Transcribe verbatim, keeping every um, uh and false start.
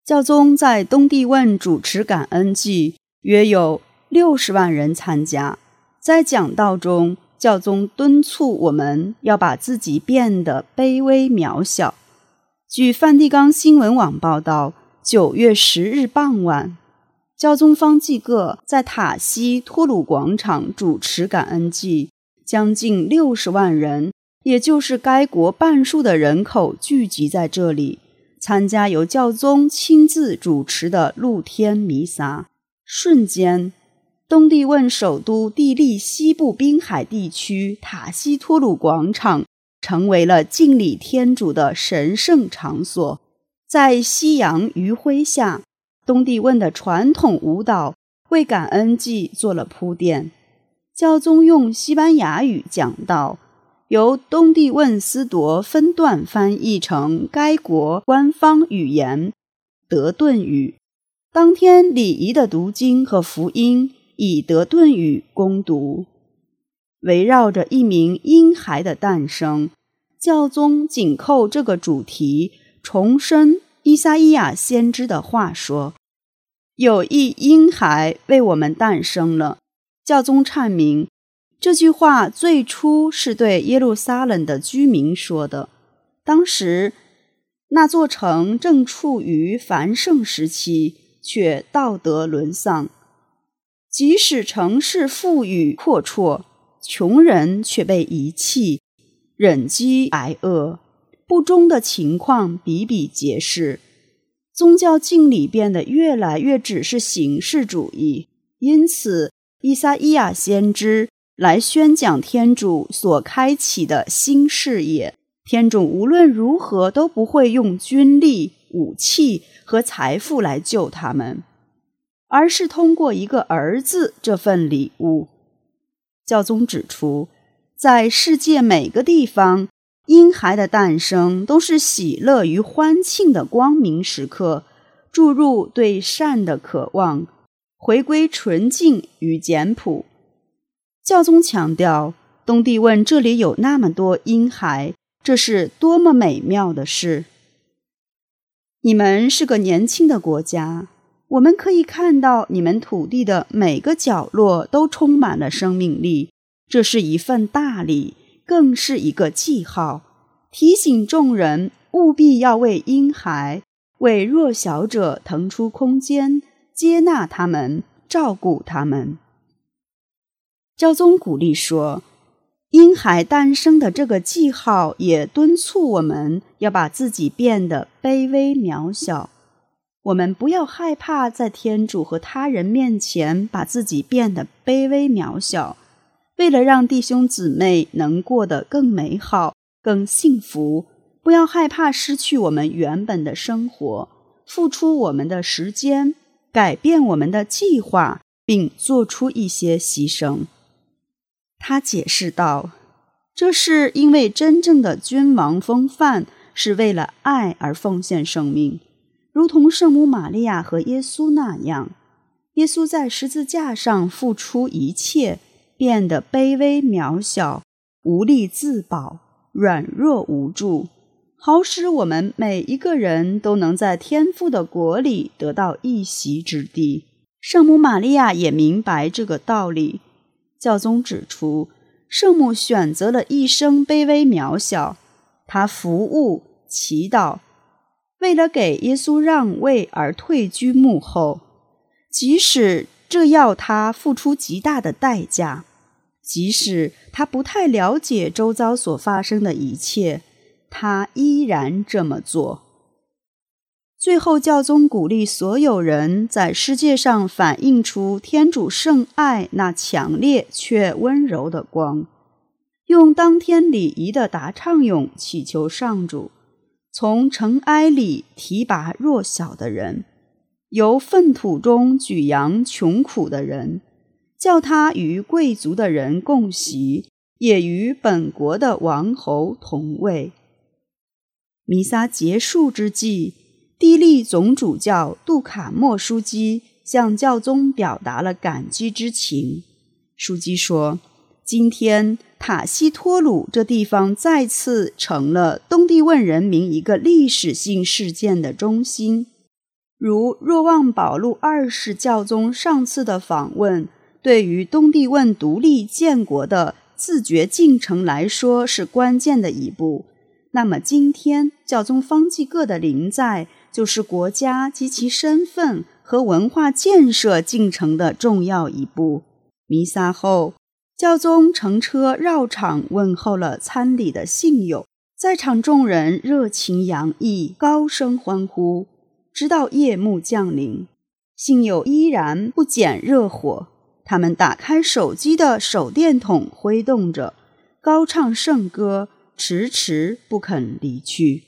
教宗在东帝汶主持感恩祭，约有六十万人参加。在讲道中，教宗敦促我们要把自己变得卑微渺小。据梵蒂冈新闻网报道，九月十日傍晚，教宗方济各在塔西托鲁广场主持感恩祭，将近六十万人，也就是该国半数的人口聚集在这里，参加由教宗亲自主持的露天弥撒。瞬间，东帝汶首都蒂利西部滨海地区塔西托鲁广场成为了敬礼天主的神圣场所。在夕阳余晖下，东帝汶的传统舞蹈为感恩祭做了铺垫。教宗用西班牙语讲道，由东帝汶思铎分段翻译成该国官方语言德顿语。当天礼仪的读经和福音以德顿语攻读。围绕着一名婴孩的诞生，教宗紧扣这个主题，重申依撒意亚先知的话说，有一婴孩为我们诞生了。教宗阐明，这句话最初是对耶路撒冷的居民说的。当时那座城正处于繁盛时期，却道德沦丧。即使城市富裕阔绰，穷人却被遗弃，忍饥挨饿，不忠的情况比比皆是。宗教敬礼变得越来越只是形式主义，因此依撒意亚先知来宣讲天主所开启的新事业。天主无论如何都不会用军力、武器和财富来救他们，而是通过一个儿子这份礼物。教宗指出，在世界每个地方，婴孩的诞生都是喜乐与欢庆的光明时刻，注入对善的渴望，回归纯净与简朴。教宗强调，东帝汶这里有那么多婴孩，这是多么美妙的事！你们是个年轻的国家，我们可以看到你们土地的每个角落都充满了生命力，这是一份大礼，更是一个记号，提醒众人务必要为婴孩、为弱小者腾出空间，接纳他们，照顾他们。教宗鼓励说，婴孩诞生的这个记号也敦促我们要把自己变得卑微渺小。我们不要害怕在天主和他人面前把自己变得卑微渺小，为了让弟兄姊妹能过得更美好、更幸福，不要害怕失去我们原本的生活，付出我们的时间，改变我们的计划，并做出一些牺牲。他解释道，这是因为真正的君王风范是为了爱而奉献生命，如同圣母玛利亚和耶稣那样。耶稣在十字架上付出一切，变得卑微渺小，无力自保，软弱无助，好使我们每一个人都能在天父的国里得到一席之地。圣母玛利亚也明白这个道理。教宗指出，圣母选择了一生卑微渺小，她服务、祈祷，为了给耶稣让位而退居幕后，即使这要她付出极大的代价，即使她不太了解周遭所发生的一切，她依然这么做。最后，教宗鼓励所有人在世界上反映出天主圣爱那强烈却温柔的光，用当天礼仪的答唱咏祈求上主从尘埃里提拔弱小的人，由粪土中举扬穷苦的人，叫他与贵族的人共席，也与本国的王侯同位。弥撒结束之际，蒂利总主教杜卡莫枢机向教宗表达了感激之情。枢机说，今天塔西托鲁这地方再次成了东帝汶人民一个历史性事件的中心。 如若望保禄二世教宗上次的访问，对于东帝汶独立建国的自觉进程来说是关键的一步。那么今天教宗方济各的临在，就是国家及其身份和文化建设进程的重要一步。弥撒后，教宗乘车绕场问候了参礼的信友，在场众人热情洋溢，高声欢呼，直到夜幕降临。信友依然不减热火，他们打开手机的手电筒挥动着，高唱圣歌，迟迟不肯离去。